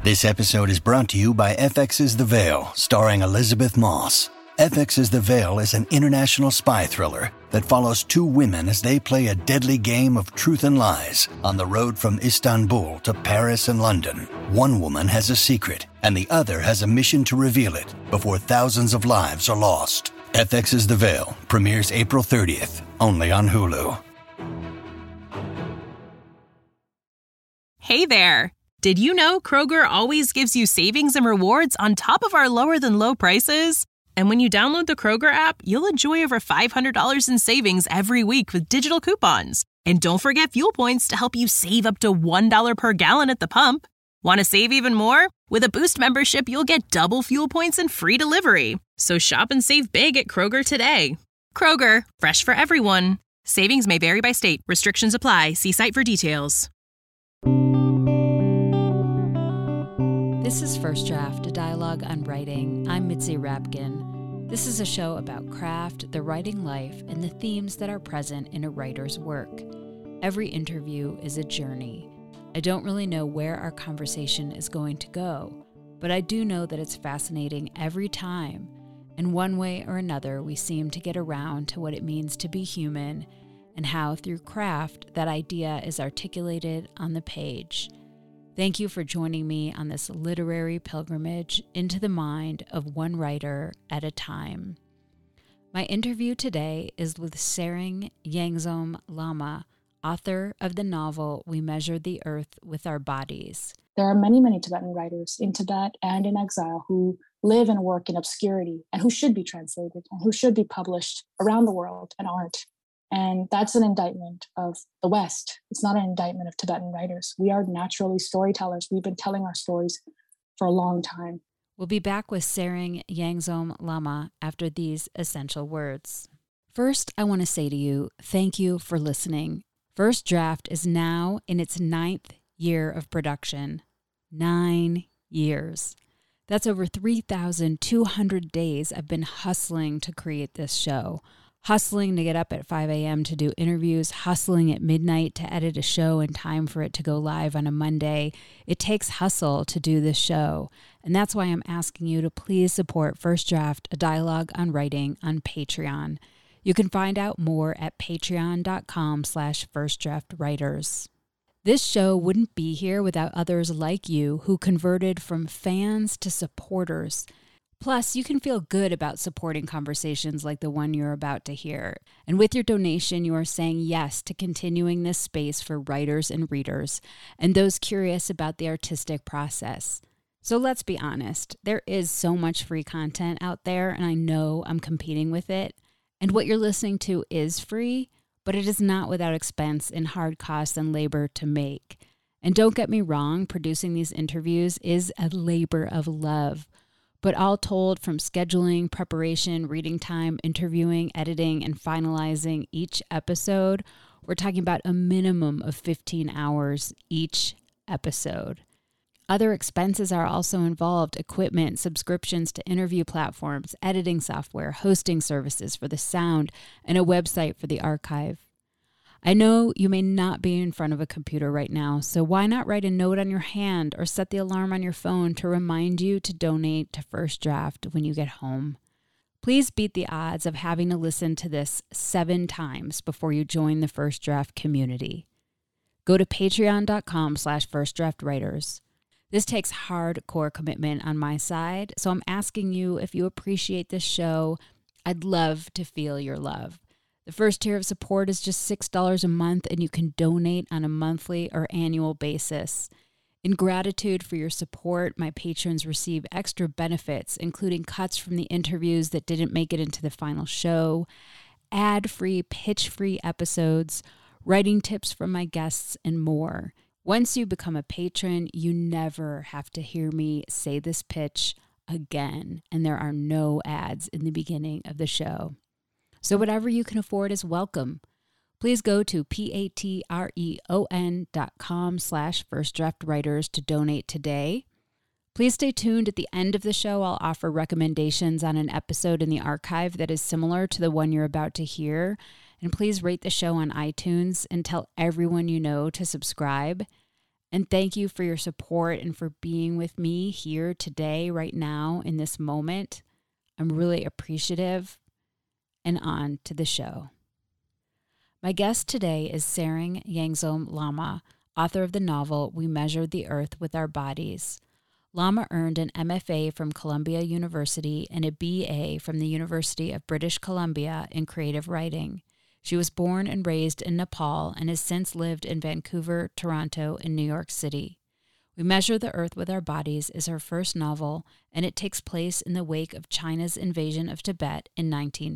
This episode is brought to you by FX's The Veil, starring Elizabeth Moss. FX's The Veil is an international spy thriller that follows two women as they play a deadly game of truth and lies on the road from Istanbul to Paris and London. One woman has a secret, and the other has a mission to reveal it before thousands of lives are lost. FX's The Veil premieres April 30th, only on Hulu. Hey there! Did you know Kroger always gives you savings and rewards on top of our lower-than-low prices? And when you download the Kroger app, you'll enjoy over $500 in savings every week with digital coupons. And don't forget fuel points to help you save up to $1 per gallon at the pump. Want to save even more? With a Boost membership, you'll get double fuel points and free delivery. So shop and save big at Kroger today. Kroger, fresh for everyone. Savings may vary by state. Restrictions apply. See site for details. This is First Draft, a dialogue on writing. I'm Mitzi Rapkin. This is a show about craft, the writing life, and the themes that are present in a writer's work. Every interview is a journey. I don't really know where our conversation is going to go, but I do know that it's fascinating every time. In one way or another, we seem to get around to what it means to be human and how, through craft, that idea is articulated on the page. Thank you for joining me on this literary pilgrimage into the mind of one writer at a time. My interview today is with Tshering Yangzom Lama, author of the novel We Measure the Earth with Our Bodies. There are many, many Tibetan writers in Tibet and in exile who live and work in obscurity and who should be translated and who should be published around the world and aren't. And that's an indictment of the West. It's not an indictment of Tibetan writers. We are naturally storytellers. We've been telling our stories for a long time. We'll be back with Tshering Yangzom Lama after these essential words. First, I want to say to you, thank you for listening. First Draft is now in its 9th year of production. 9 years. That's over 3,200 days I've been hustling to create this show. Hustling to get up at 5 a.m. to do interviews, hustling at midnight to edit a show in time for it to go live on a Monday. It takes hustle to do this show. And that's why I'm asking you to please support First Draft, a dialogue on writing on Patreon. You can find out more at patreon.com/firstdraftwriters. This show wouldn't be here without others like you who converted from fans to supporters. Plus, you can feel good about supporting conversations like the one you're about to hear. And with your donation, you are saying yes to continuing this space for writers and readers, and those curious about the artistic process. So let's be honest, there is so much free content out there, and I know I'm competing with it. And what you're listening to is free, but it is not without expense and hard costs and labor to make. And don't get me wrong, producing these interviews is a labor of love. But all told, from scheduling, preparation, reading time, interviewing, editing, and finalizing each episode, we're talking about a minimum of 15 hours each episode. Other expenses are also involved: equipment, subscriptions to interview platforms, editing software, hosting services for the sound, and a website for the archive. I know you may not be in front of a computer right now, so why not write a note on your hand or set the alarm on your phone to remind you to donate to First Draft when you get home. Please beat the odds of having to listen to this 7 times before you join the First Draft community. Go to patreon.com/firstdraftwriters. This takes hardcore commitment on my side, so I'm asking you, if you appreciate this show, I'd love to feel your love. The first tier of support is just $6 a month, and you can donate on a monthly or annual basis. In gratitude for your support, my patrons receive extra benefits, including cuts from the interviews that didn't make it into the final show, ad-free, pitch-free episodes, writing tips from my guests, and more. Once you become a patron, you never have to hear me say this pitch again, and there are no ads in the beginning of the show. So whatever you can afford is welcome. Please go to patreon.com/firstdraftwriters to donate today. Please stay tuned. At the end of the show, I'll offer recommendations on an episode in the archive that is similar to the one you're about to hear. And please rate the show on iTunes and tell everyone you know to subscribe. And thank you for your support and for being with me here today, right now, in this moment. I'm really appreciative. And on to the show. My guest today is Tshering Yangzom Lama, author of the novel We Measure the Earth with Our Bodies. Lama earned an MFA from Columbia University and a BA from the University of British Columbia in creative writing. She was born and raised in Nepal and has since lived in Vancouver, Toronto, and New York City. We Measure the Earth with Our Bodies is her first novel, and it takes place in the wake of China's invasion of Tibet in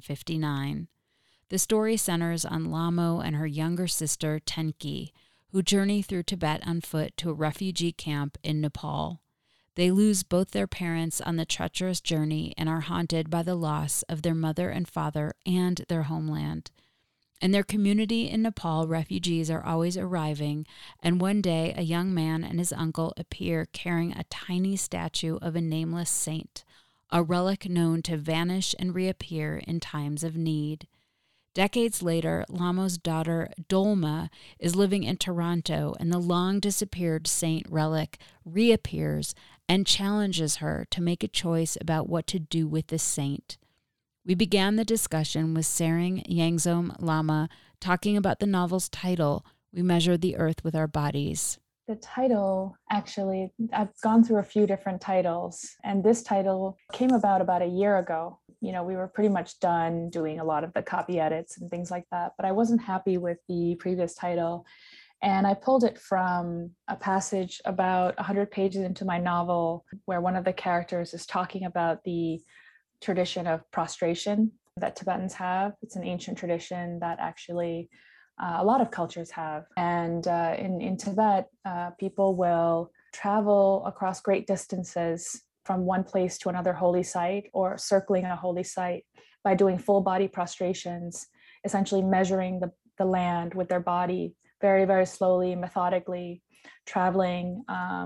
1959. The story centers on Lamo and her younger sister, Tenki, who journey through Tibet on foot to a refugee camp in Nepal. They lose both their parents on the treacherous journey and are haunted by the loss of their mother and father and their homeland. In their community in Nepal, refugees are always arriving, and one day a young man and his uncle appear carrying a tiny statue of a nameless saint, a relic known to vanish and reappear in times of need. Decades later, Lamo's daughter, Dolma, is living in Toronto, and the long-disappeared saint relic reappears and challenges her to make a choice about what to do with the saint. We began the discussion with Tshering Yangzom Lama talking about the novel's title, We Measure the Earth with Our Bodies. The title, actually, I've gone through a few different titles, and this title came about a year ago. We were pretty much done doing a lot of the copy edits and things like that, but I wasn't happy with the previous title. And I pulled it from a passage about 100 pages into my novel where one of the characters is talking about the tradition of prostration that Tibetans have. It's an ancient tradition that actually a lot of cultures have. And in Tibet, people will travel across great distances from one place to another holy site or circling a holy site by doing full body prostrations, essentially measuring the land with their body very, very slowly, methodically, traveling.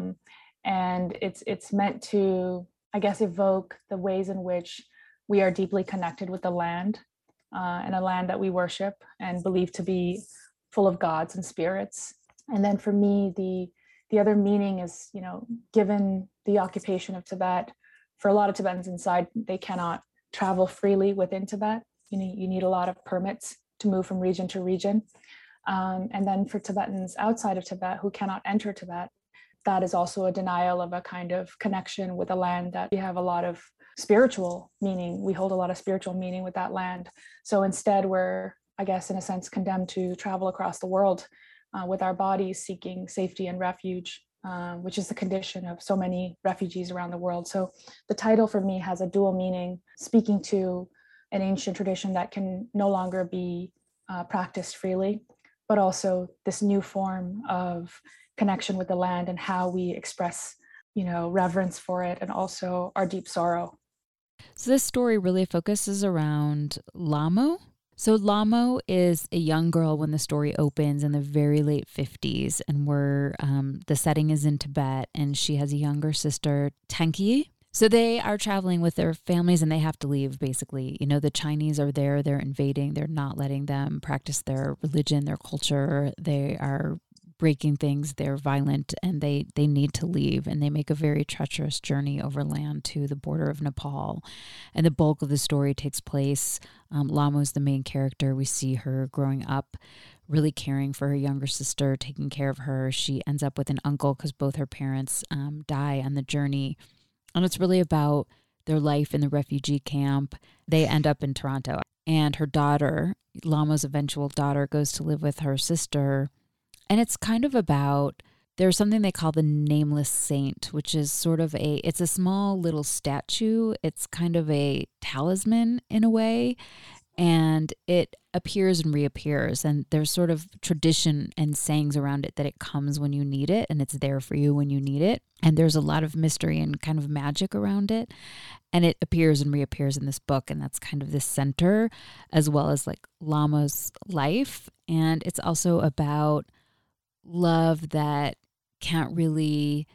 And it's meant to, I guess, evoke the ways in which we are deeply connected with the land and a land that we worship and believe to be full of gods and spirits. And then for me, the other meaning is, given the occupation of Tibet, for a lot of Tibetans inside, they cannot travel freely within Tibet. You need a lot of permits to move from region to region. And then for Tibetans outside of Tibet who cannot enter Tibet, that is also a denial of a kind of connection with a land that we have a lot of spiritual meaning. We hold a lot of spiritual meaning with that land. So instead, we're, I guess, in a sense, condemned to travel across the world with our bodies seeking safety and refuge, which is the condition of so many refugees around the world. So the title for me has a dual meaning, speaking to an ancient tradition that can no longer be practiced freely, but also this new form of connection with the land and how we express, reverence for it and also our deep sorrow. So this story really focuses around Lamo. So Lamo is a young girl when the story opens in the very late 50s, and the setting is in Tibet, and she has a younger sister, Tenki. So they are traveling with their families and they have to leave, basically. The Chinese are there, they're invading, they're not letting them practice their religion, their culture. They are breaking things, they're violent, and they need to leave. And they make a very treacherous journey overland to the border of Nepal. And the bulk of the story takes place. Lamo's the main character. We see her growing up, really caring for her younger sister, taking care of her. She ends up with an uncle because both her parents die on the journey. And it's really about their life in the refugee camp. They end up in Toronto. And her daughter, Lamo's eventual daughter, goes to live with her sister. And it's kind of about, there's something they call the Nameless Saint, which is sort of it's a small little statue. It's kind of a talisman in a way. And it appears and reappears. And there's sort of tradition and sayings around it that it comes when you need it and it's there for you when you need it. And there's a lot of mystery and kind of magic around it. And it appears and reappears in this book. And that's kind of the center, as well as like Lamo's life. And it's also about love that can't really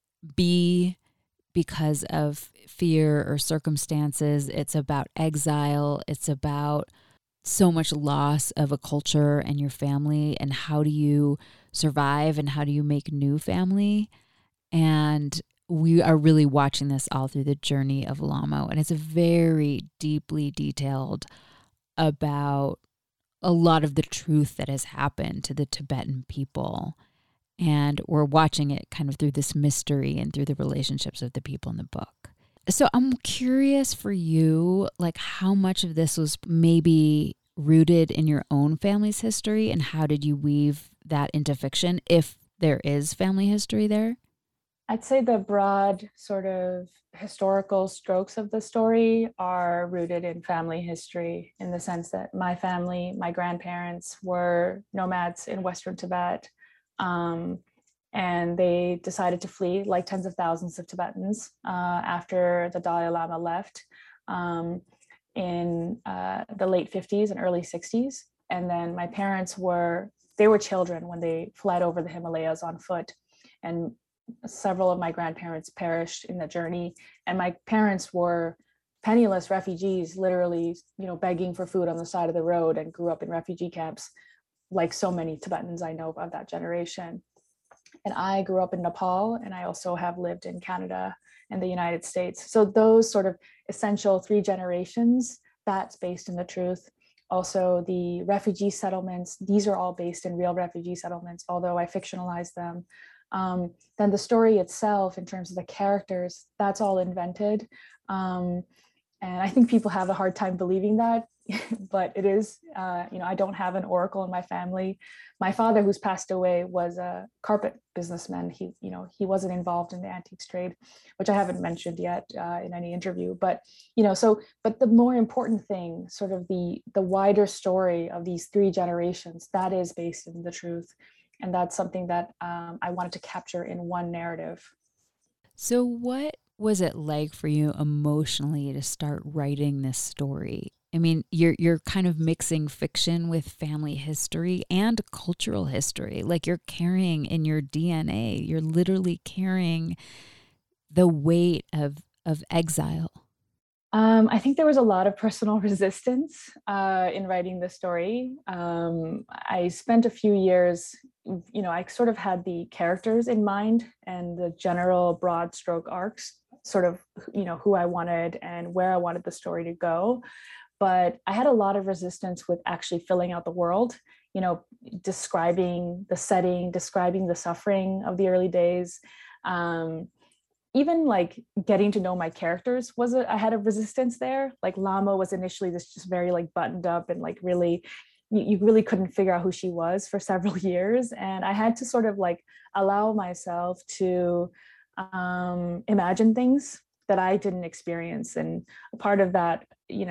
be because of fear or circumstances. It's about exile. It's about so much loss of a culture and your family, and how do you survive and how do you make new family? And we are really watching this all through the journey of Lhamo. And it's very deeply detailed about a lot of the truth that has happened to the Tibetan people. And we're watching it kind of through this mystery and through the relationships of the people in the book. So I'm curious for you, like how much of this was maybe rooted in your own family's history, and how did you weave that into fiction, if there is family history there? I'd say the broad sort of historical strokes of the story are rooted in family history, in the sense that my family, my grandparents were nomads in Western Tibet. And they decided to flee, like tens of thousands of Tibetans, after the Dalai Lama left in the late 50s and early 60s. And then my parents they were children when they fled over the Himalayas on foot. And several of my grandparents perished in the journey. And my parents were penniless refugees, literally, begging for food on the side of the road, and grew up in refugee camps, like so many Tibetans I know of that generation. And I grew up in Nepal, and I also have lived in Canada and the United States. So those sort of essential 3 generations, that's based in the truth. Also, the refugee settlements, these are all based in real refugee settlements, although I fictionalized them. Then the story itself, in terms of the characters, that's all invented. And I think people have a hard time believing that, but it is, I don't have an oracle in my family. My father, who's passed away, was a carpet businessman. He wasn't involved in the antiques trade, which I haven't mentioned yet in any interview. But, but the more important thing, sort of the wider story of these 3 generations, that is based in the truth. And that's something that I wanted to capture in one narrative. So what was it like for you emotionally to start writing this story? I mean, you're kind of mixing fiction with family history and cultural history. Like, you're carrying in your DNA, you're literally carrying the weight of exile. I think there was a lot of personal resistance in writing the story. I spent a few years, I sort of had the characters in mind and the general broad stroke arcs, sort of, who I wanted and where I wanted the story to go. But I had a lot of resistance with actually filling out the world, describing the setting, describing the suffering of the early days. Even like getting to know my characters I had a resistance there. Like Lhamo was initially this just very like buttoned up and like really, you really couldn't figure out who she was for several years. And I had to sort of like allow myself to imagine things that I didn't experience. And a part of that,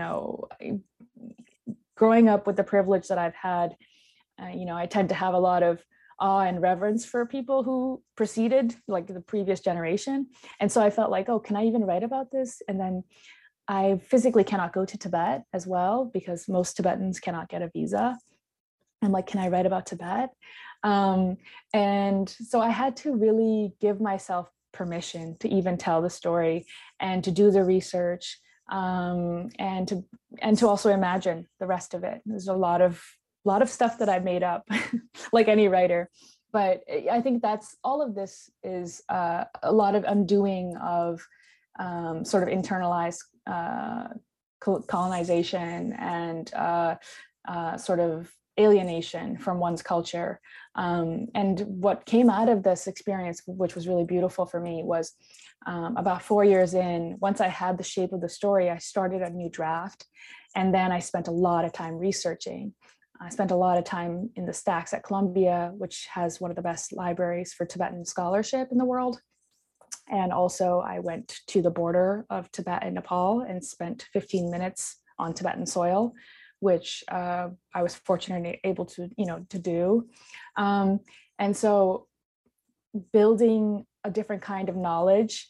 growing up with the privilege that I've had, I tend to have a lot of awe and reverence for people who preceded, like the previous generation. And so I felt like, oh, can I even write about this? And then I physically cannot go to Tibet as well, because most Tibetans cannot get a visa. I'm like, can I write about Tibet? And so I had to really give myself permission to even tell the story and to do the research, and to also imagine the rest of it. There's a lot of stuff that I made up, like any writer. But I think that's all of this is a lot of undoing of sort of internalized colonization and sort of alienation from one's culture. And what came out of this experience, which was really beautiful for me, was about 4 years in, once I had the shape of the story, I started a new draft. And then I spent a lot of time researching. I spent a lot of time in the stacks at Columbia, which has one of the best libraries for Tibetan scholarship in the world. And also I went to the border of Tibet and Nepal and spent 15 minutes on Tibetan soil, which I was fortunately able to do. And so building a different kind of knowledge,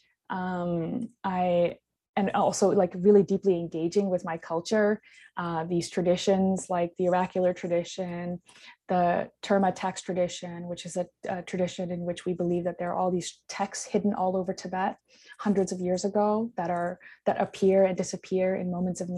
and also like really deeply engaging with my culture, these traditions like the oracular tradition, the Terma text tradition, which is a tradition in which we believe that there are all these texts hidden all over Tibet hundreds of years ago that appear and disappear in moments of need.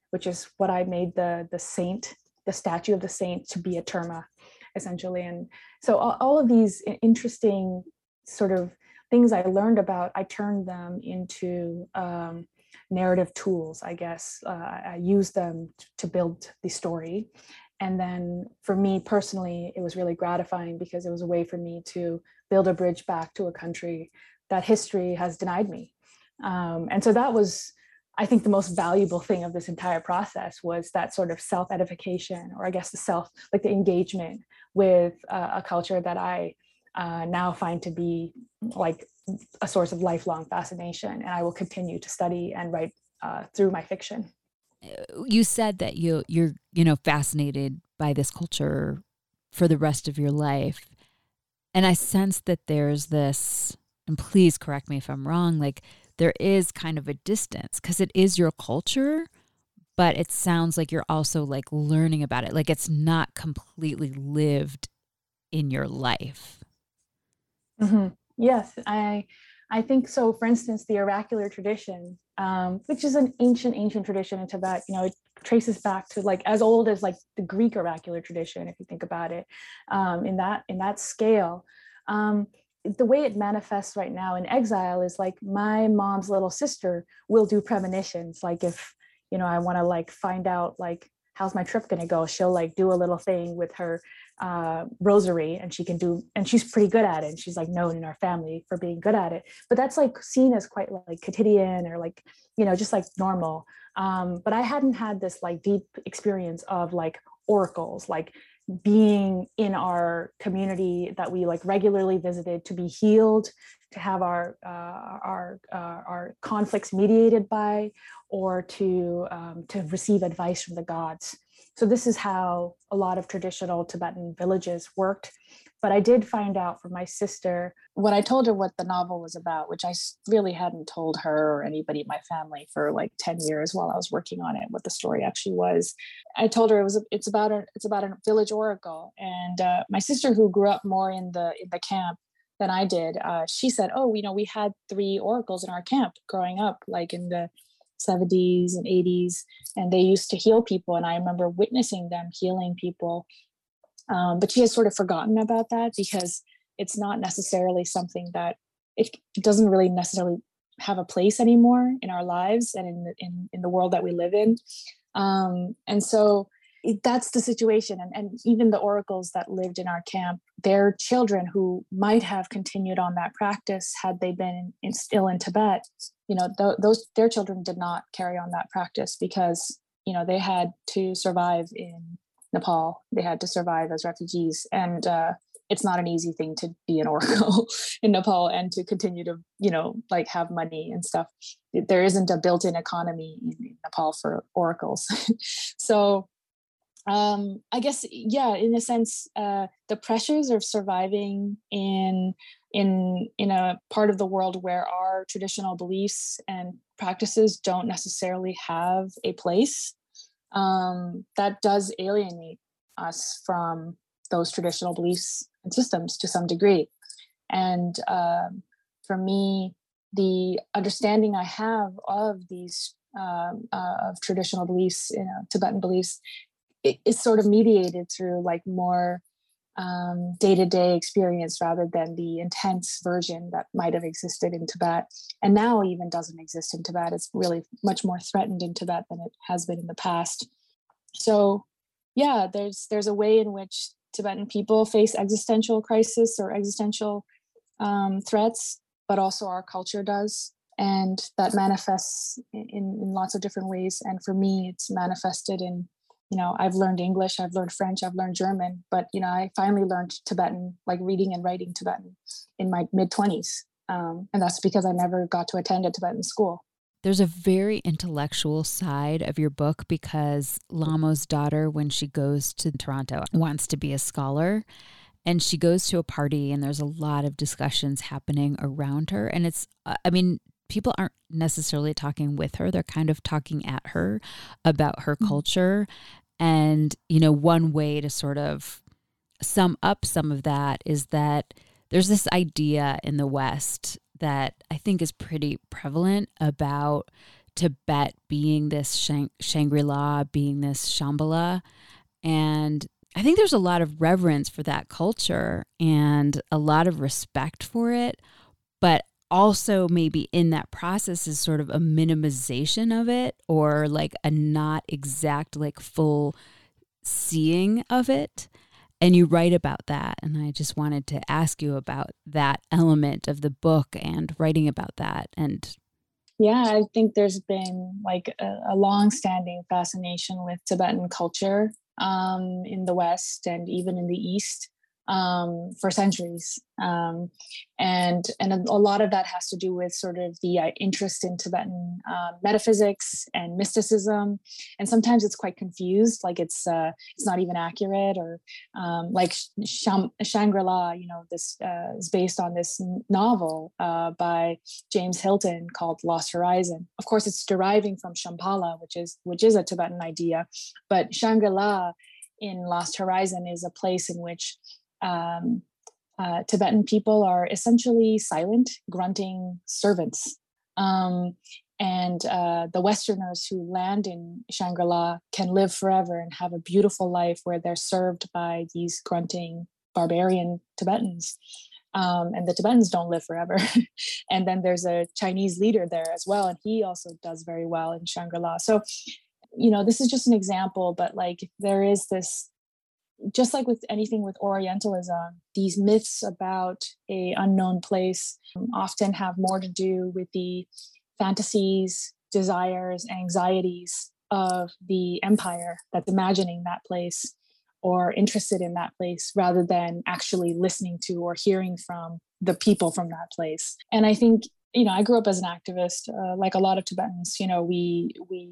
which is what I made the saint, the statue of the saint, to be a terma, essentially. And so all of these interesting sort of things I learned about, I turned them into narrative tools, I guess. I used them to build the story. And then for me personally, it was really gratifying because it was a way for me to build a bridge back to a country that history has denied me. And so that was, I think, the most valuable thing of this entire process was that sort of self-edification, or I guess the engagement with a culture that I now find to be like a source of lifelong fascination. And I will continue to study and write through my fiction. You said that you're fascinated by this culture for the rest of your life. And I sense that there's this, and please correct me if I'm wrong, like there is kind of a distance because it is your culture, but it sounds like you're also like learning about it. Like it's not completely lived in your life. Mm-hmm. Yes, I think so. For instance, the oracular tradition, which is an ancient tradition in Tibet, it traces back to like as old as like the Greek oracular tradition, if you think about it, in that scale. The way it manifests right now in exile is like my mom's little sister will do premonitions. Like if, I want to like find out like, how's my trip going to go? She'll like do a little thing with her rosary, and she's pretty good at it. And she's like known in our family for being good at it, but that's like seen as quite like quotidian or like, just like normal. But I hadn't had this like deep experience of like oracles, like being in our community that we like regularly visited to be healed, to have our conflicts mediated by, or to receive advice from the gods. So this is how a lot of traditional Tibetan villages worked. But I did find out from my sister, when I told her what the novel was about, which I really hadn't told her or anybody in my family for like 10 years while I was working on it, what the story actually was. I told her it's about a village oracle. And my sister, who grew up more in the camp than I did, she said, oh, we had 3 oracles in our camp growing up, like in the 70s and 80s, and they used to heal people. And I remember witnessing them healing people. But she has sort of forgotten about that because it's not necessarily something that it doesn't really necessarily have a place anymore in our lives and in the world that we live in. And so that's the situation. And even the oracles that lived in our camp, their children who might have continued on that practice had they been still in Tibet, their children did not carry on that practice because, they had to survive in Nepal. They had to survive as refugees. And it's not an easy thing to be an oracle in Nepal and to continue to, like have money and stuff. There isn't a built-in economy in Nepal for oracles. So I guess, yeah, in a sense, the pressures of surviving in a part of the world where our traditional beliefs and practices don't necessarily have a place, that does alienate us from those traditional beliefs and systems to some degree. And for me, the understanding I have of these of traditional beliefs, Tibetan beliefs, is sort of mediated through like more day-to-day experience rather than the intense version that might have existed in Tibet, and now even doesn't exist in Tibet. It's really much more threatened in Tibet than it has been in the past. So yeah, there's a way in which Tibetan people face existential crisis or existential threats, but also our culture does. And that manifests in lots of different ways. And for me, it's manifested in, I've learned English, I've learned French, I've learned German, but, I finally learned Tibetan, like reading and writing Tibetan in my mid-20s. And that's because I never got to attend a Tibetan school. There's a very intellectual side of your book because Lamo's daughter, when she goes to Toronto, wants to be a scholar. And she goes to a party and there's a lot of discussions happening around her. And it's, people aren't necessarily talking with her. They're kind of talking at her about her culture. And, one way to sort of sum up some of that is that there's this idea in the West that I think is pretty prevalent about Tibet being this Shangri-La, being this Shambhala. And I think there's a lot of reverence for that culture and a lot of respect for it, but also maybe in that process is sort of a minimization of it, or like a not exact, like full seeing of it. And you write about that. And I just wanted to ask you about that element of the book and writing about that. And yeah, I think there's been like a long-standing fascination with Tibetan culture in the West and even in the East for centuries. And a lot of that has to do with sort of the interest in Tibetan metaphysics and mysticism. And sometimes it's quite confused, like it's not even accurate, or like Shangri-La, this is based on this novel by James Hilton called Lost Horizon. Of course, it's deriving from Shambhala, which is a Tibetan idea, but Shangri-La in Lost Horizon is a place in which Tibetan people are essentially silent, grunting servants. And the Westerners who land in Shangri-La can live forever and have a beautiful life where they're served by these grunting barbarian Tibetans. And the Tibetans don't live forever. And then there's a Chinese leader there as well, and he also does very well in Shangri-La. So, this is just an example, but like there is this, just like with anything with Orientalism, these myths about a unknown place often have more to do with the fantasies, desires, anxieties of the empire that's imagining that place or interested in that place, rather than actually listening to or hearing from the people from that place. And I think, I grew up as an activist, like a lot of Tibetans. We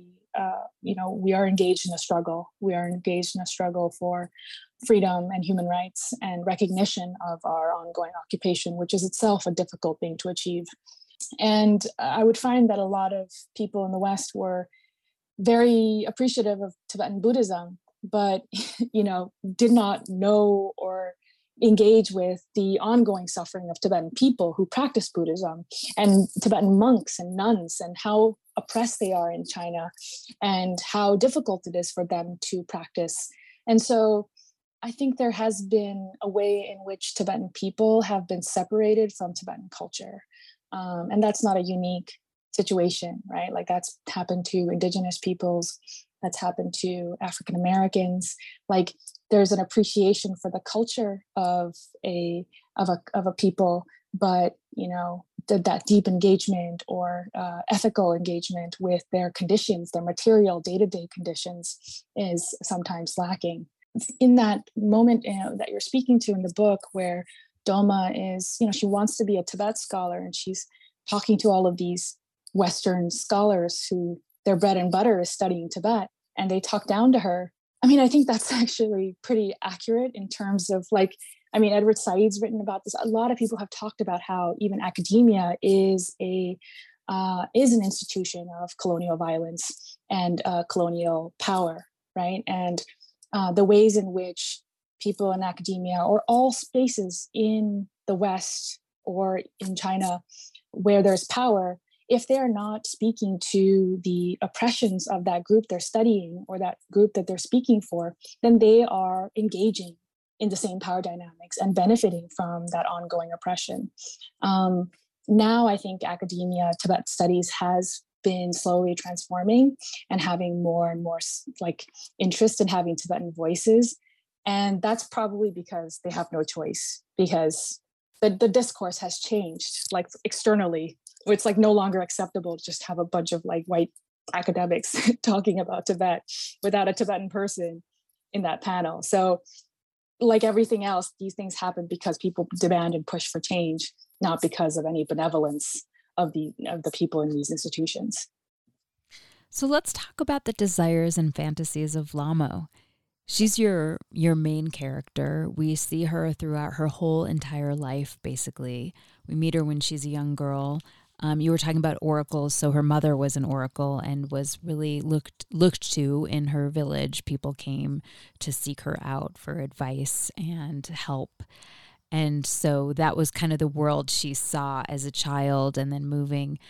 are engaged in a struggle. We are engaged in a struggle for freedom and human rights and recognition of our ongoing occupation, which is itself a difficult thing to achieve. And I would find that a lot of people in the West were very appreciative of Tibetan Buddhism, but, did not know or engage with the ongoing suffering of Tibetan people who practice Buddhism, and Tibetan monks and nuns, and how oppressed they are in China and how difficult it is for them to practice. And so I think there has been a way in which Tibetan people have been separated from Tibetan culture. And that's not a unique situation, right? Like that's happened to indigenous peoples, that's happened to African Americans. Like there's an appreciation for the culture of a people, but that deep engagement or ethical engagement with their conditions, their material day-to-day conditions, is sometimes lacking. In that moment that you're speaking to in the book, where Doma is, she wants to be a Tibet scholar, and she's talking to all of these Western scholars who their bread and butter is studying Tibet, and they talk down to her. I mean, I think that's actually pretty accurate in terms of Edward Said's written about this. A lot of people have talked about how even academia is an institution of colonial violence and colonial power, right? And the ways in which people in academia, or all spaces in the West or in China where there's power, if they're not speaking to the oppressions of that group they're studying or that group that they're speaking for, then they are engaging in the same power dynamics and benefiting from that ongoing oppression. Now, I think academia, Tibet studies has been slowly transforming and having more and more interest in having Tibetan voices. And that's probably because they have no choice, because the discourse has changed, like externally. It's like no longer acceptable to just have a bunch of white academics talking about Tibet without a Tibetan person in that panel. So like everything else, these things happen because people demand and push for change, not because of any benevolence of the people in these institutions. So let's talk about the desires and fantasies of Lhamo. She's your main character. We see her throughout her whole entire life, basically. We meet her when she's a young girl. You were talking about oracles, so her mother was an oracle and was really looked to in her village. People came to seek her out for advice and help. And so that was kind of the world she saw as a child, and then moving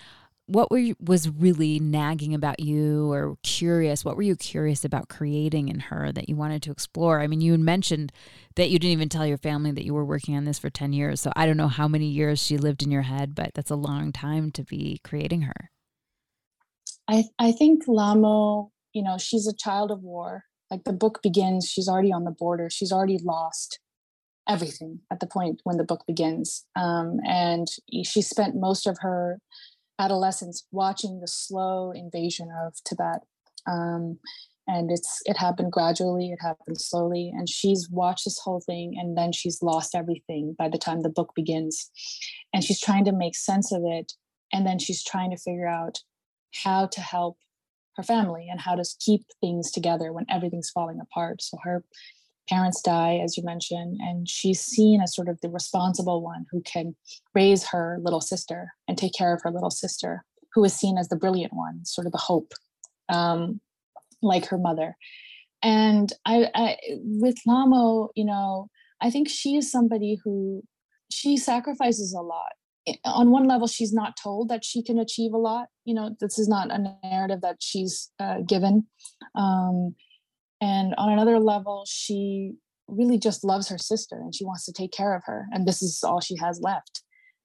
was really nagging about you or curious? What were you curious about creating in her that you wanted to explore? I mean, you mentioned that you didn't even tell your family that you were working on this for 10 years. So I don't know how many years she lived in your head, but that's a long time to be creating her. I think Lamo, she's a child of war. Like the book begins, she's already on the border. She's already lost everything at the point when the book begins. And she spent most of her adolescence watching the slow invasion of Tibet. And it happened gradually, it happened slowly. And she's watched this whole thing, and then she's lost everything by the time the book begins. And she's trying to make sense of it. And then she's trying to figure out how to help her family and how to keep things together when everything's falling apart. So her parents die, as you mentioned, and she's seen as sort of the responsible one who can raise her little sister and take care of her little sister, who is seen as the brilliant one, sort of the hope, like her mother. And I with Lamo, I think she is somebody who she sacrifices a lot. On one level, she's not told that she can achieve a lot. This is not a narrative that she's given. And on another level, she really just loves her sister and she wants to take care of her. And this is all she has left.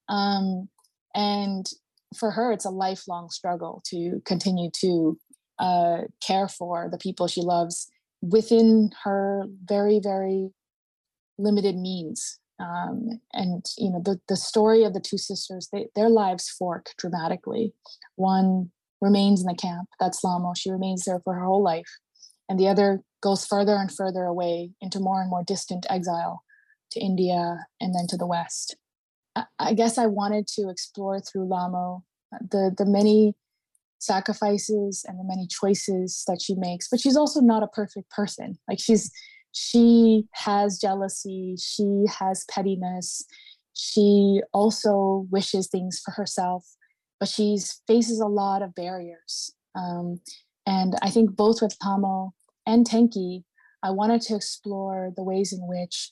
And for her, it's a lifelong struggle to continue to care for the people she loves within her very, very limited means. And the story of the two sisters, their lives fork dramatically. One remains in the camp. That's Lamo. She remains there for her whole life. And the other goes further and further away into more and more distant exile to India and then to the West. I guess I wanted to explore through Lamo the many sacrifices and the many choices that she makes, but she's also not a perfect person. Like she has jealousy, she has pettiness, she also wishes things for herself, but she faces a lot of barriers. And I think both with Lamo and Tenki, I wanted to explore the ways in which,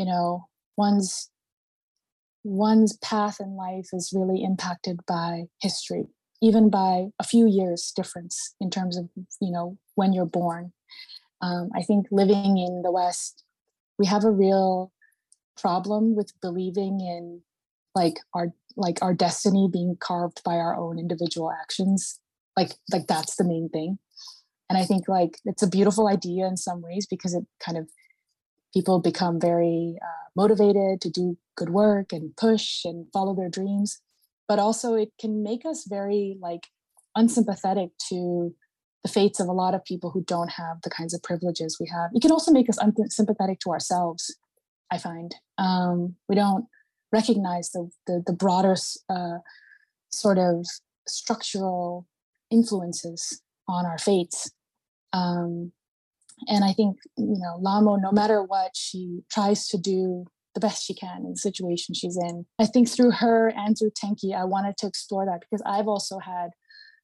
one's path in life is really impacted by history, even by a few years difference in terms of, when you're born. I think living in the West, we have a real problem with believing in our destiny being carved by our own individual actions. Like that's the main thing. And I think it's a beautiful idea in some ways because it kind of people become very motivated to do good work and push and follow their dreams. But also it can make us very unsympathetic to the fates of a lot of people who don't have the kinds of privileges we have. It can also make us unsympathetic to ourselves, I find. We don't recognize the broader sort of structural influences on our fates. And I think, Lamo, no matter what, she tries to do the best she can in the situation she's in. I think through her and through Tenki, I wanted to explore that because I've also had,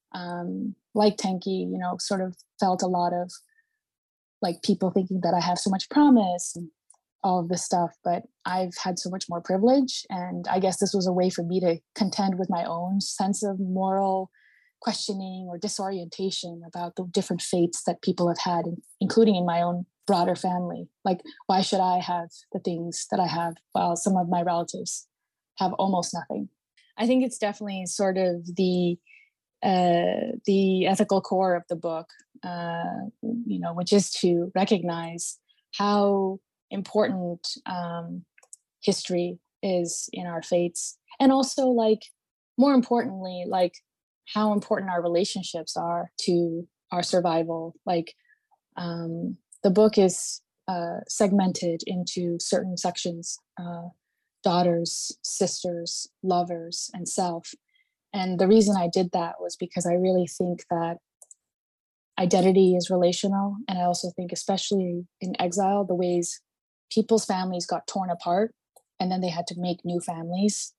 like Tenki, sort of felt a lot of people thinking that I have so much promise and all of this stuff, but I've had so much more privilege. And I guess this was a way for me to contend with my own sense of moral questioning or disorientation about the different fates that people have had, including in my own broader family. Why should I have the things that I have while some of my relatives have almost nothing? I think it's definitely sort of the ethical core of the book, which is to recognize how important history is in our fates, and also more importantly, how important our relationships are to our survival. The book is segmented into certain sections: daughters, sisters, lovers, and self. And the reason I did that was because I really think that identity is relational. And I also think, especially in exile, the ways people's families got torn apart and then they had to make new families,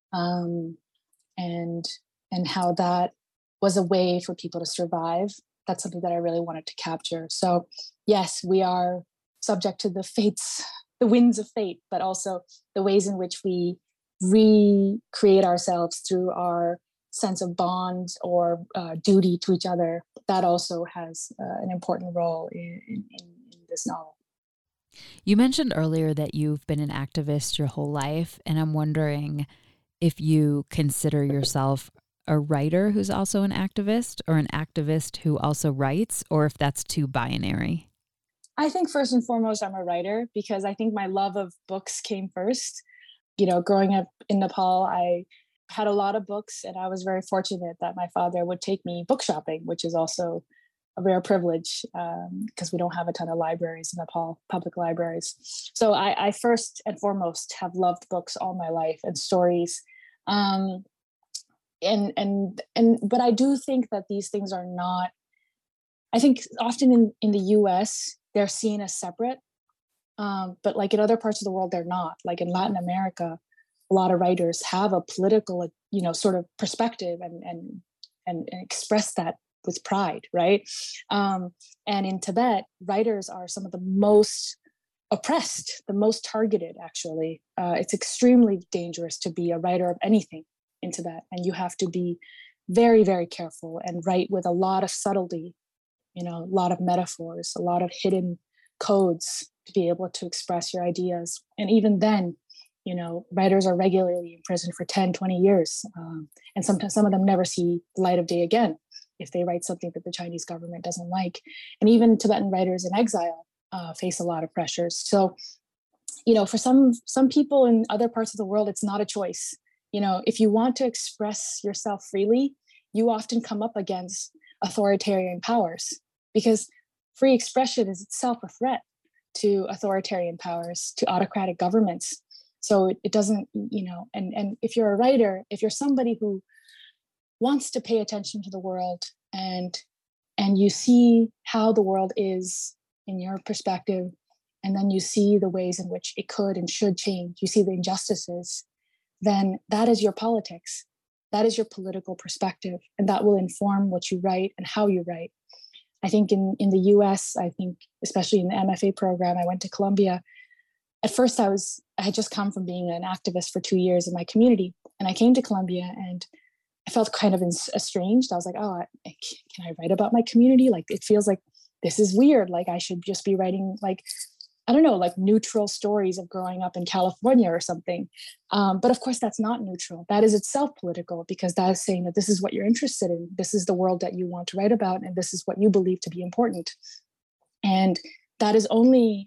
and how that was a way for people to survive. That's something that I really wanted to capture. So yes, we are subject to the fates, the winds of fate, but also the ways in which we recreate ourselves through our sense of bond or duty to each other, that also has an important role in this novel. You mentioned earlier that you've been an activist your whole life, and I'm wondering if you consider yourself a writer who's also an activist, or an activist who also writes, or if that's too binary. I think first and foremost, I'm a writer because I think my love of books came first. You know, growing up in Nepal, I had a lot of books, and I was very fortunate that my father would take me book shopping, which is also a rare privilege because we don't have a ton of libraries in Nepal, public libraries. So I first and foremost have loved books all my life and stories. But I do think that these things are not, I think often in the US, they're seen as separate. But like in other parts of the world, they're not. Like in Latin America, a lot of writers have a political, sort of perspective and express that with pride, right? And in Tibet, writers are some of the most oppressed, the most targeted, actually. It's extremely dangerous to be a writer of anything in Tibet. And you have to be very, very careful and write with a lot of subtlety, a lot of metaphors, a lot of hidden codes to be able to express your ideas. And even then, writers are regularly in prison for 10, 20 years. And sometimes some of them never see the light of day again if they write something that the Chinese government doesn't like. And even Tibetan writers in exile face a lot of pressures. So, for some people in other parts of the world, it's not a choice. If you want to express yourself freely, you often come up against authoritarian powers because free expression is itself a threat to authoritarian powers, to autocratic governments. So it doesn't, and if you're a writer, if you're somebody who wants to pay attention to the world and you see how the world is in your perspective, and then you see the ways in which it could and should change, you see the injustices, then that is your politics. That is your political perspective, and that will inform what you write and how you write. I think in the US, I think especially in the MFA program, I went to Columbia. At first I had just come from being an activist for 2 years in my community, and I came to Columbia and I felt kind of estranged. I was like, oh, can I write about my community? Like, it feels like this is weird. Like I should just be writing like neutral stories of growing up in California or something. But of course, that's not neutral. That is itself political because that is saying that this is what you're interested in. This is the world that you want to write about, and this is what you believe to be important. And that is only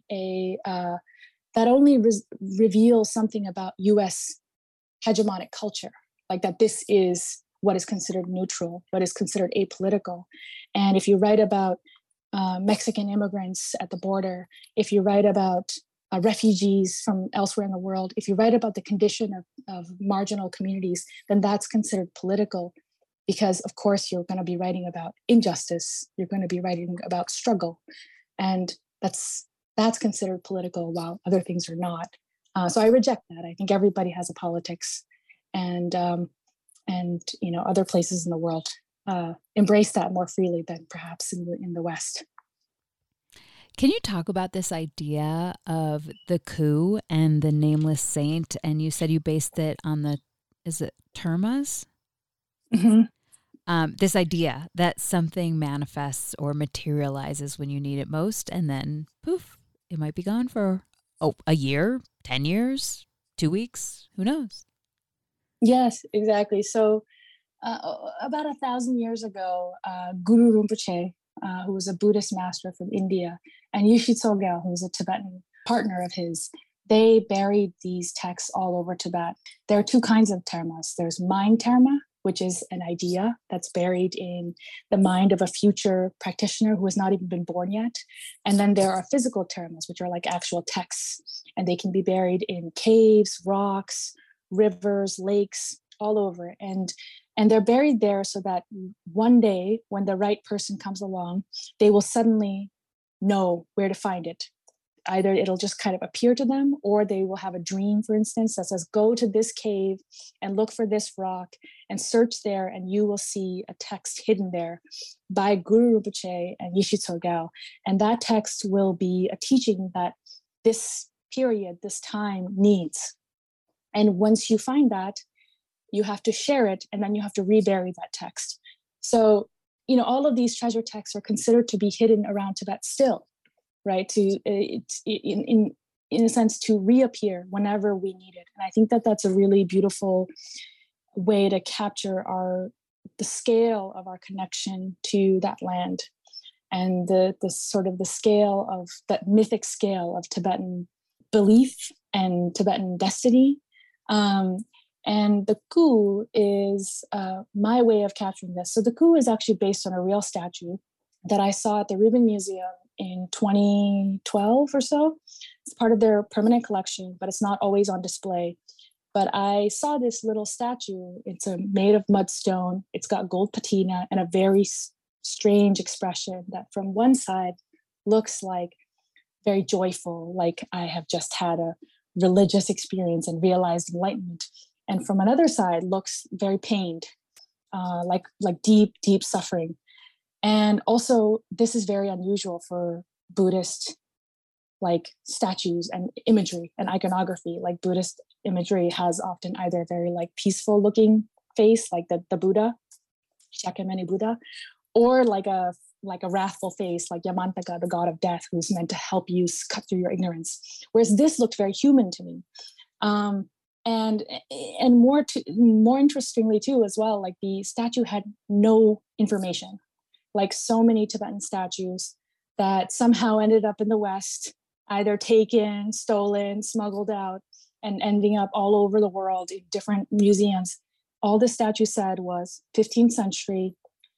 reveals something about U.S. hegemonic culture, like that this is what is considered neutral, what is considered apolitical. And if you write about Mexican immigrants at the border, if you write about refugees from elsewhere in the world, if you write about the condition of marginal communities, then that's considered political because, of course, you're going to be writing about injustice. You're going to be writing about struggle. And that's considered political while other things are not. So I reject that. I think everybody has a politics, and other places in the world embrace that more freely than perhaps in the West. Can you talk about this idea of the coup and the nameless saint? And you said you based it on is it termas? Mm-hmm. This idea that something manifests or materializes when you need it most, and then poof, it might be gone for a year, 10 years, 2 weeks, who knows? Yes, exactly. So about 1,000 years ago, Guru Rinpoche, who was a Buddhist master from India, and Yushe Tsogyal, who was a Tibetan partner of his, they buried these texts all over Tibet. There are two kinds of termas. There's mind terma, which is an idea that's buried in the mind of a future practitioner who has not even been born yet. And then there are physical termas, which are like actual texts, and they can be buried in caves, rocks, rivers, lakes, all over. And they're buried there so that one day when the right person comes along, they will suddenly know where to find it. Either it'll just kind of appear to them, or they will have a dream, for instance, that says, go to this cave and look for this rock and search there, and you will see a text hidden there by Guru Rinpoche and Yushe Tsogyal. And that text will be a teaching that this period, this time needs. And once you find that, you have to share it, and then you have to rebury that text. So, all of these treasure texts are considered to be hidden around Tibet still, right? In a sense, to reappear whenever we need it. And I think that that's a really beautiful way to capture the scale of our connection to that land, and the sort of the scale of that mythic scale of Tibetan belief and Tibetan destiny. And the ku is my way of capturing this. So the ku is actually based on a real statue that I saw at the Rubin Museum in 2012 or so. It's part of their permanent collection, but it's not always on display. But I saw this little statue. It's made of mudstone. It's got gold patina and a very strange expression that from one side looks like very joyful, like I have just had a religious experience and realized enlightenment. And from another side looks very pained, like deep, deep suffering. And also, this is very unusual for Buddhist like statues and imagery and iconography. Like Buddhist imagery has often either a very like peaceful looking face, like the Buddha, Shakyamuni Buddha, or like a wrathful face, like Yamantaka, the god of death, who's meant to help you cut through your ignorance. Whereas this looked very human to me. And more interestingly too, as well, like the statue had no information, like so many Tibetan statues that somehow ended up in the West, either taken, stolen, smuggled out, and ending up all over the world in different museums. All the statue said was 15th century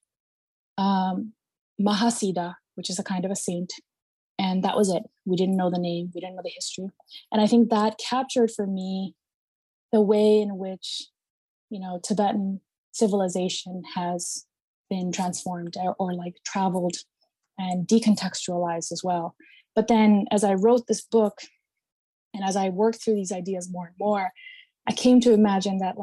Mahasiddha, which is a kind of a saint. And that was it. We didn't know the name. We didn't know the history. And I think that captured for me the way in which, Tibetan civilization has been transformed or like traveled and decontextualized as well. But then as I wrote this book and as I worked through these ideas more and more, I came to imagine that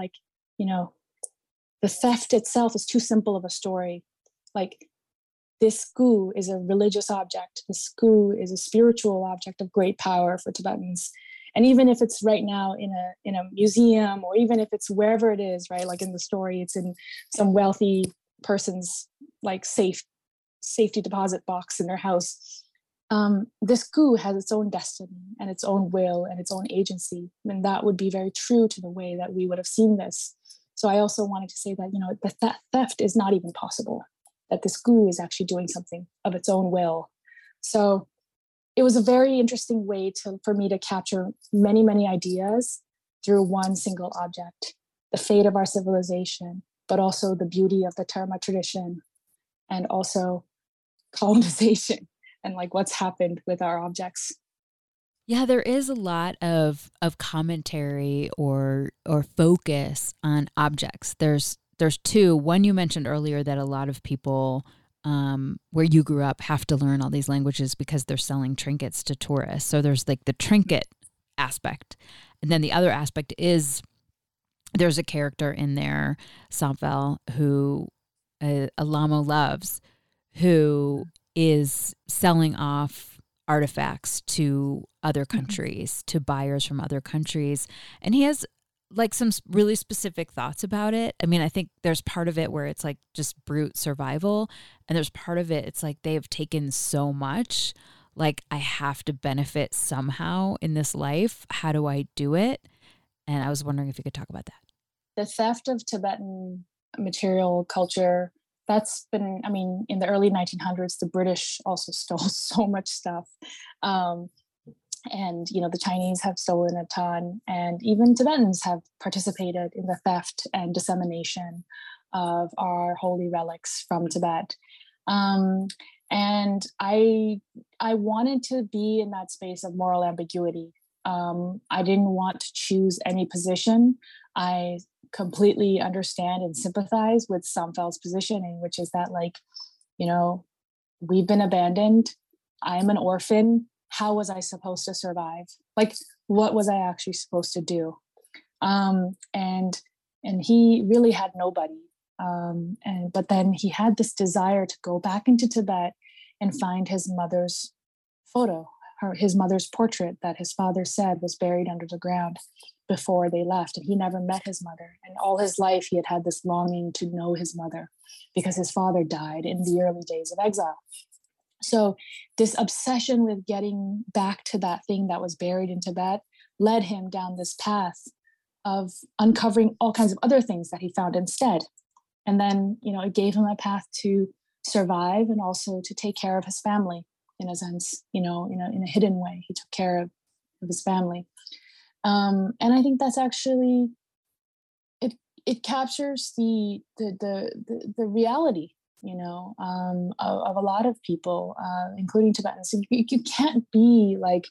the theft itself is too simple of a story. Like this ku is a religious object. This ku is a spiritual object of great power for Tibetans. And even if it's right now in a museum, or even if it's wherever it is, right? Like in the story, it's in some wealthy person's like safety deposit box in their house. This ku has its own destiny and its own will and its own agency. And that would be very true to the way that we would have seen this. So I also wanted to say that, the theft is not even possible, that this ku is actually doing something of its own will. So it was a very interesting way for me to capture many, many ideas through one single object, the fate of our civilization, but also the beauty of the Dharma tradition, and also colonization and like what's happened with our objects. Yeah, there is a lot of commentary or focus on objects. There's two. One you mentioned earlier, that a lot of people where you grew up have to learn all these languages because they're selling trinkets to tourists. So there's like the trinket aspect. And then the other aspect is there's a character in there, Samvel, who Alamo loves, who is selling off artifacts to other countries, to buyers from other countries. And he has like some really specific thoughts about it. I mean, I think there's part of it where it's like just brute survival. And there's part of it, it's like they have taken so much, like I have to benefit somehow in this life. How do I do it? And I was wondering if you could talk about that. The theft of Tibetan material culture, that's been, in the early 1900s, the British also stole so much stuff. And, the Chinese have stolen a ton, and even Tibetans have participated in the theft and dissemination of our holy relics from Tibet. And I wanted to be in that space of moral ambiguity. I didn't want to choose any position. I completely understand and sympathize with Samvel's positioning, which is that we've been abandoned. I'm an orphan. How was I supposed to survive? Like, what was I actually supposed to do? And he really had nobody. But then he had this desire to go back into Tibet and find his mother's photo, his mother's portrait that his father said was buried under the ground before they left. And he never met his mother. And all his life, he had had this longing to know his mother because his father died in the early days of exile. So this obsession with getting back to that thing that was buried in Tibet led him down this path of uncovering all kinds of other things that he found instead. And then, it gave him a path to survive and also to take care of his family in a sense, in a hidden way. He took care of his family. And I think that's actually, it captures the reality, of a lot of people, including Tibetans. You can't be like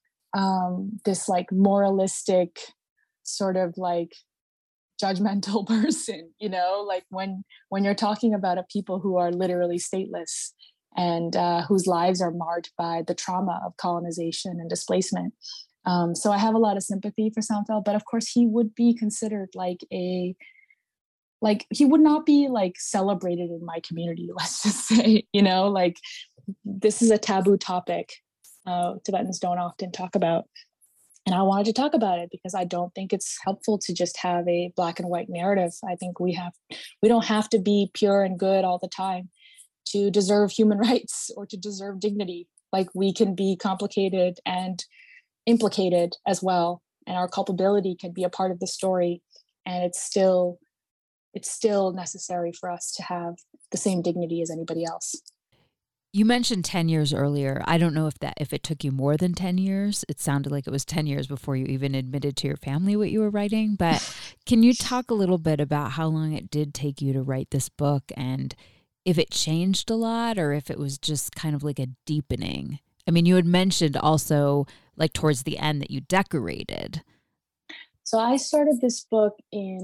this like moralistic sort of like judgmental person, like when you're talking about a people who are literally stateless and whose lives are marred by the trauma of colonization and displacement. So I have a lot of sympathy for Samphel, but of course he would be considered he would not be like celebrated in my community, let's just say, like this is a taboo topic Tibetans don't often talk about. And I wanted to talk about it because I don't think it's helpful to just have a black and white narrative. I think we don't have to be pure and good all the time to deserve human rights or to deserve dignity. Like we can be complicated and implicated as well. And our culpability can be a part of the story. And it's still necessary for us to have the same dignity as anybody else. You mentioned 10 years earlier. I don't know if it took you more than 10 years. It sounded like it was 10 years before you even admitted to your family what you were writing. But can you talk a little bit about how long it did take you to write this book and if it changed a lot or if it was just kind of like a deepening? I mean, you had mentioned also like towards the end that you decorated. So I started this book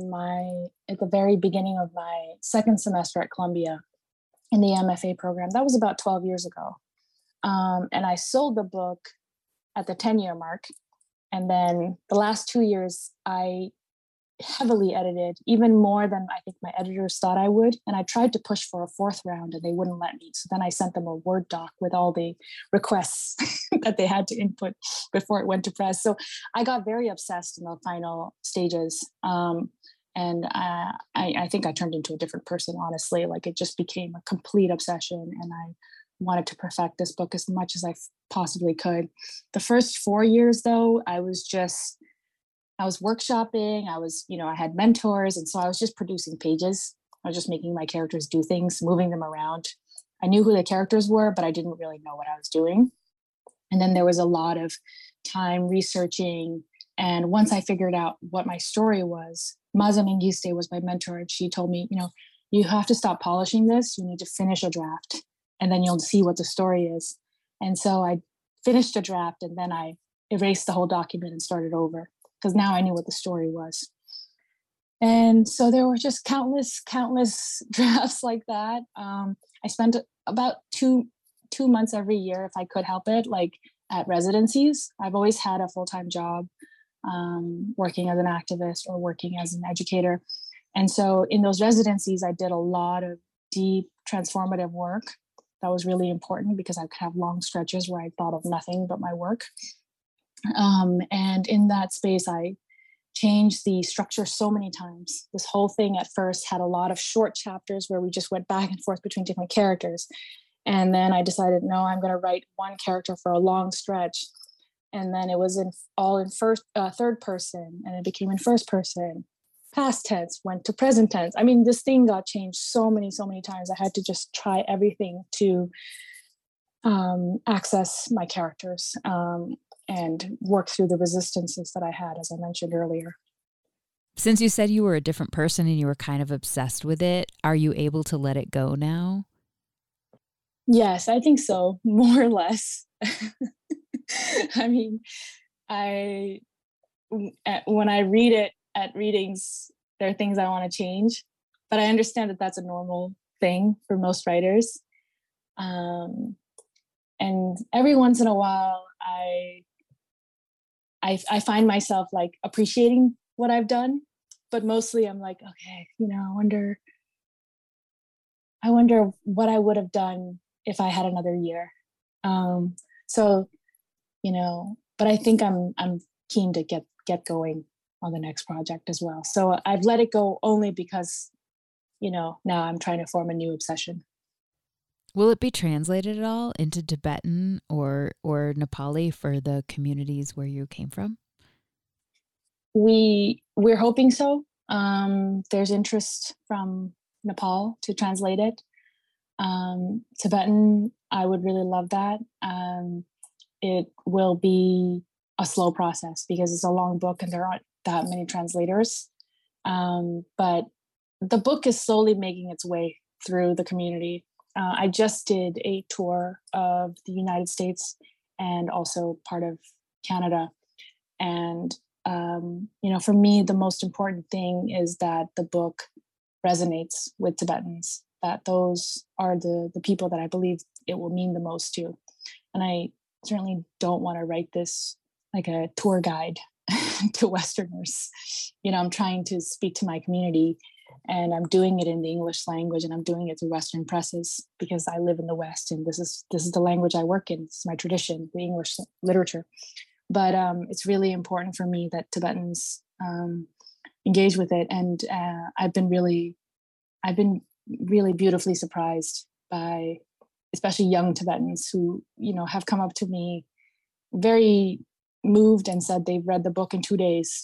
at the very beginning of my second semester at Columbia in the MFA program. That was about 12 years ago. And I sold the book at the 10-year mark. And then the last 2 years, I heavily edited, even more than I think my editors thought I would. And I tried to push for a fourth round and they wouldn't let me. So then I sent them a Word doc with all the requests that they had to input before it went to press. So I got very obsessed in the final stages. And I think I turned into a different person, honestly. Like it just became a complete obsession. And I wanted to perfect this book as much as I possibly could. The first 4 years, though, I was workshopping. I had mentors. And so I was just producing pages. I was just making my characters do things, moving them around. I knew who the characters were, but I didn't really know what I was doing. And then there was a lot of time researching. And once I figured out what my story was, Maza Mengiste was my mentor. And she told me, you have to stop polishing this. You need to finish a draft and then you'll see what the story is. And so I finished a draft and then I erased the whole document and started over because now I knew what the story was. And so there were just countless drafts like that. I spent about two months every year, if I could help it, like at residencies. I've always had a full-time job working as an activist or working as an educator. And so in those residencies, I did a lot of deep transformative work that was really important because I could have long stretches where I thought of nothing but my work. And in that space, I changed the structure so many times. This whole thing at first had a lot of short chapters where we just went back and forth between different characters. And then I decided, no, I'm going to write one character for a long stretch. And then it was in third person, and it became in first person. Past tense went to present tense. I mean, this thing got changed so many times. I had to just try everything to access my characters and work through the resistances that I had, as I mentioned earlier. Since you said you were a different person and you were kind of obsessed with it, are you able to let it go now? Yes, I think so, more or less. I mean, when I read it at readings, there are things I want to change, but I understand that that's a normal thing for most writers. And every once in a while, I find myself like appreciating what I've done, but mostly I'm like, okay, I wonder what I would have done if I had another year. So but I think I'm keen to get going on the next project as well. So I've let it go only because, now I'm trying to form a new obsession. Will it be translated at all into Tibetan or Nepali for the communities where you came from? We're hoping so. There's interest from Nepal to translate it. Tibetan, I would really love that. It will be a slow process because it's a long book and there aren't that many translators. But the book is slowly making its way through the community. I just did a tour of the United States and also part of Canada. And, for me, the most important thing is that the book resonates with Tibetans, that those are the people that I believe it will mean the most to. And I certainly don't want to write this like a tour guide to Westerners. I'm trying to speak to my community, and I'm doing it in the English language, and I'm doing it through Western presses because I live in the West, and this is the language I work in. It's my tradition, the English literature. But it's really important for me that Tibetans engage with it, and I've been really beautifully surprised by especially young Tibetans who have come up to me very moved and said they've read the book in 2 days,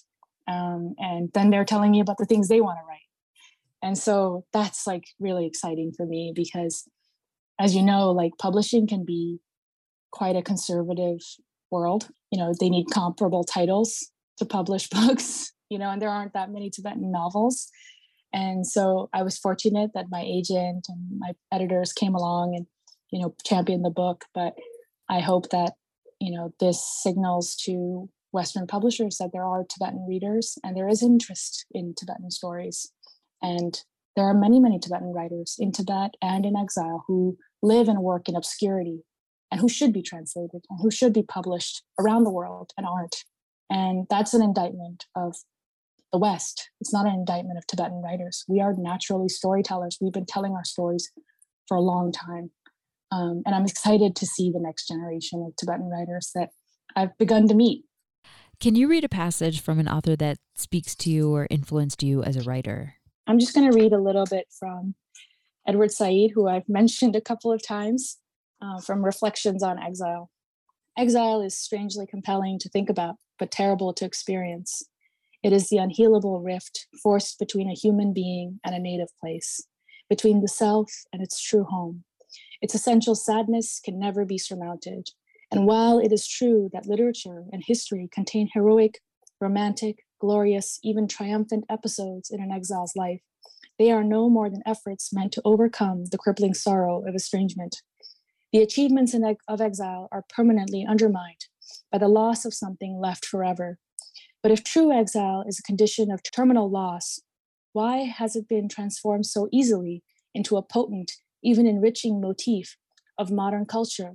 and then they're telling me about the things they want to write. And so that's like really exciting for me because, as you know, like publishing can be quite a conservative world. They need comparable titles to publish books, and there aren't that many Tibetan novels. And so I was fortunate that my agent and my editors came along and, championed the book. But I hope that, this signals to Western publishers that there are Tibetan readers and there is interest in Tibetan stories. And there are many, many Tibetan writers in Tibet and in exile who live and work in obscurity and who should be translated and who should be published around the world and aren't. And that's an indictment of the West. It's not an indictment of Tibetan writers. We are naturally storytellers. We've been telling our stories for a long time. And I'm excited to see the next generation of Tibetan writers that I've begun to meet. Can you read a passage from an author that speaks to you or influenced you as a writer? I'm just going to read a little bit from Edward Said, who I've mentioned a couple of times, from Reflections on Exile. Exile is strangely compelling to think about, but terrible to experience. It is the unhealable rift forced between a human being and a native place, between the self and its true home. Its essential sadness can never be surmounted. And while it is true that literature and history contain heroic, romantic, glorious, even triumphant episodes in an exile's life, they are no more than efforts meant to overcome the crippling sorrow of estrangement. The achievements of exile are permanently undermined by the loss of something left forever. But if true exile is a condition of terminal loss, why has it been transformed so easily into a potent, even enriching motif of modern culture?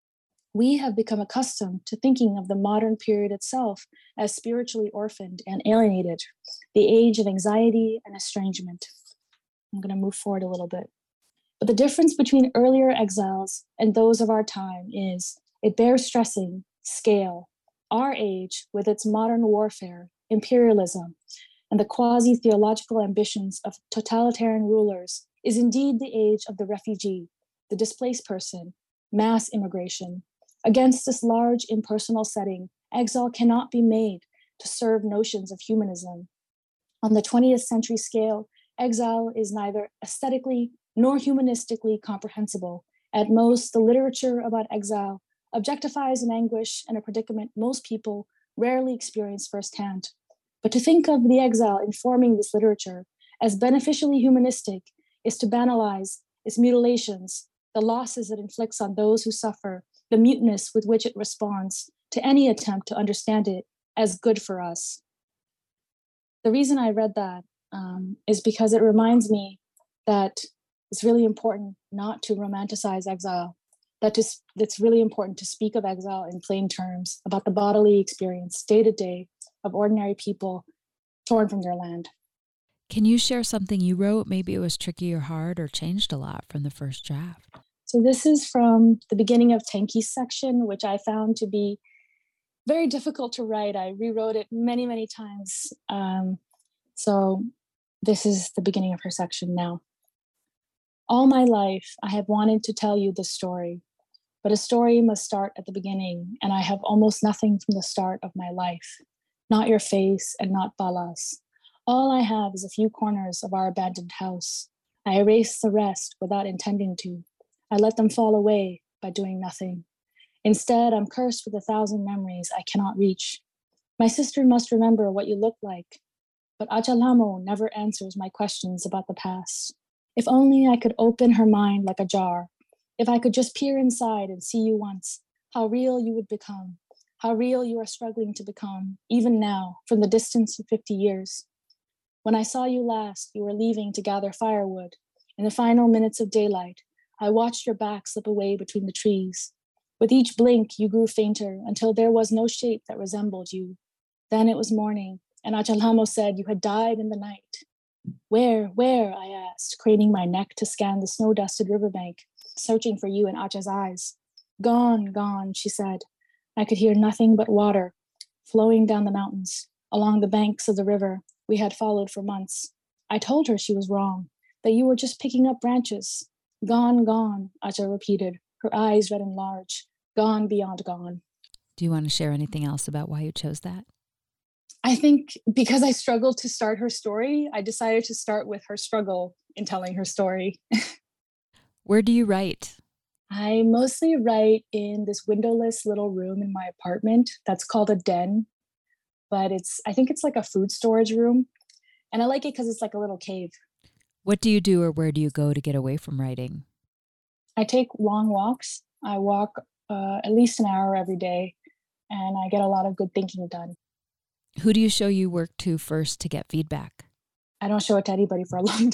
We have become accustomed to thinking of the modern period itself as spiritually orphaned and alienated, the age of anxiety and estrangement. I'm going to move forward a little bit. But the difference between earlier exiles and those of our time is it bears stressing scale. Our age, with its modern warfare, imperialism, and the quasi-theological ambitions of totalitarian rulers, is indeed the age of the refugee, the displaced person, mass immigration. Against this large impersonal setting, exile cannot be made to serve notions of humanism. On the 20th century scale, exile is neither aesthetically nor humanistically comprehensible. At most, the literature about exile objectifies an anguish and a predicament most people rarely experience firsthand. But to think of the exile informing this literature as beneficially humanistic is to banalize its mutilations, the losses it inflicts on those who suffer, the muteness with which it responds to any attempt to understand it as good for us. The reason I read that is because it reminds me that it's really important not to romanticize exile, that it's really important to speak of exile in plain terms about the bodily experience day to day of ordinary people torn from their land. Can you share something you wrote? Maybe it was tricky or hard or changed a lot from the first draft. So this is from the beginning of Tenki's section, which I found to be very difficult to write. I rewrote it many, many times. So this is the beginning of her section now. All my life, I have wanted to tell you this story, but a story must start at the beginning, and I have almost nothing from the start of my life. Not your face and not Bala's. All I have is a few corners of our abandoned house. I erased the rest without intending to. I let them fall away by doing nothing. Instead, I'm cursed with 1,000 memories I cannot reach. My sister must remember what you look like, but Achalamo never answers my questions about the past. If only I could open her mind like a jar. If I could just peer inside and see you once, how real you would become, how real you are struggling to become, even now, from the distance of 50 years. When I saw you last, you were leaving to gather firewood. In the final minutes of daylight, I watched your back slip away between the trees. With each blink, you grew fainter until there was no shape that resembled you. Then it was morning, and Achalamo said you had died in the night. Where, I asked, craning my neck to scan the snow-dusted riverbank, searching for you in Acha's eyes. Gone, she said. I could hear nothing but water, flowing down the mountains, along the banks of the river we had followed for months. I told her she was wrong, that you were just picking up branches. Gone, Acha repeated, her eyes red and large. Gone beyond gone. Do you want to share anything else about why you chose that? I think because I struggled to start her story, I decided to start with her struggle in telling her story. Where do you write? I mostly write in this windowless little room in my apartment that's called a den, but I think it's like a food storage room. And I like it because it's like a little cave. What do you do or where do you go to get away from writing? I take long walks. I walk at least an hour every day, and I get a lot of good thinking done. Who do you show your work to first to get feedback? I don't show it to anybody for a long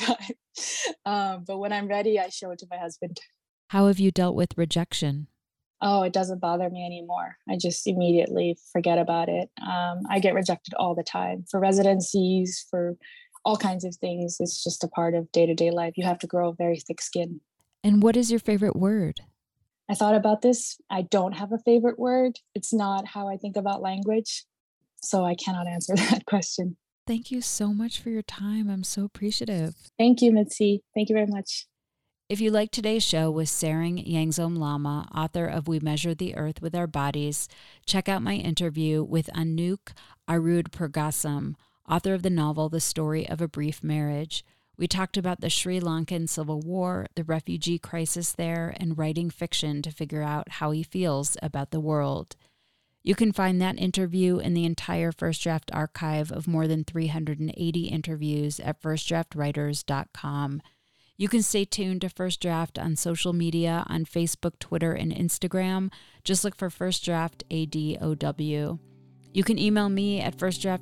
time, but when I'm ready, I show it to my husband. How have you dealt with rejection? Oh, it doesn't bother me anymore. I just immediately forget about it. I get rejected all the time for residencies, for all kinds of things. It's just a part of day-to-day life. You have to grow a very thick skin. And what is your favorite word? I thought about this. I don't have a favorite word. It's not how I think about language. So I cannot answer that question. Thank you so much for your time. I'm so appreciative. Thank you, Mitzi. Thank you very much. If you liked today's show with Tshering Yangzom Lama, author of We Measure the Earth with Our Bodies, check out my interview with Anouk Arud-Purgasam, author of the novel The Story of a Brief Marriage. We talked about the Sri Lankan Civil War, the refugee crisis there, and writing fiction to figure out how he feels about the world. You can find that interview in the entire First Draft archive of more than 380 interviews at firstdraftwriters.com. You can stay tuned to First Draft on social media on Facebook, Twitter, and Instagram. Just look for First Draft ADOW. You can email me at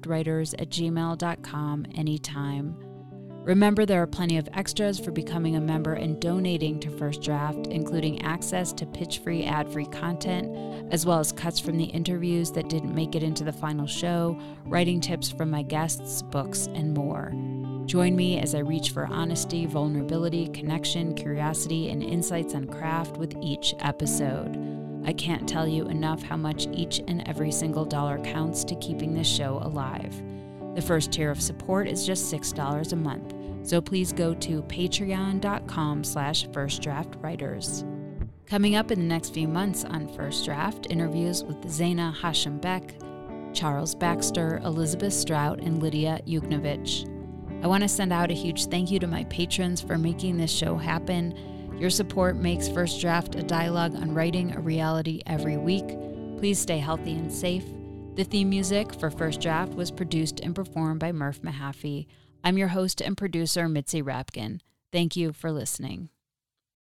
firstdraftwriters@gmail.com anytime. Remember, there are plenty of extras for becoming a member and donating to First Draft, including access to pitch-free, ad-free content, as well as cuts from the interviews that didn't make it into the final show, writing tips from my guests, books, and more. Join me as I reach for honesty, vulnerability, connection, curiosity, and insights on craft with each episode. I can't tell you enough how much each and every single dollar counts to keeping this show alive. The first tier of support is just $6 a month, so please go to patreon.com/firstdraftwriters. Coming up in the next few months on First Draft, interviews with Zaina Hashim-Beck, Charles Baxter, Elizabeth Strout, and Lydia Yuknovich. I want to send out a huge thank you to my patrons for making this show happen. Your support makes First Draft a dialogue on writing a reality every week. Please stay healthy and safe. The theme music for First Draft was produced and performed by Murph Mahaffey. I'm your host and producer, Mitzi Rapkin. Thank you for listening.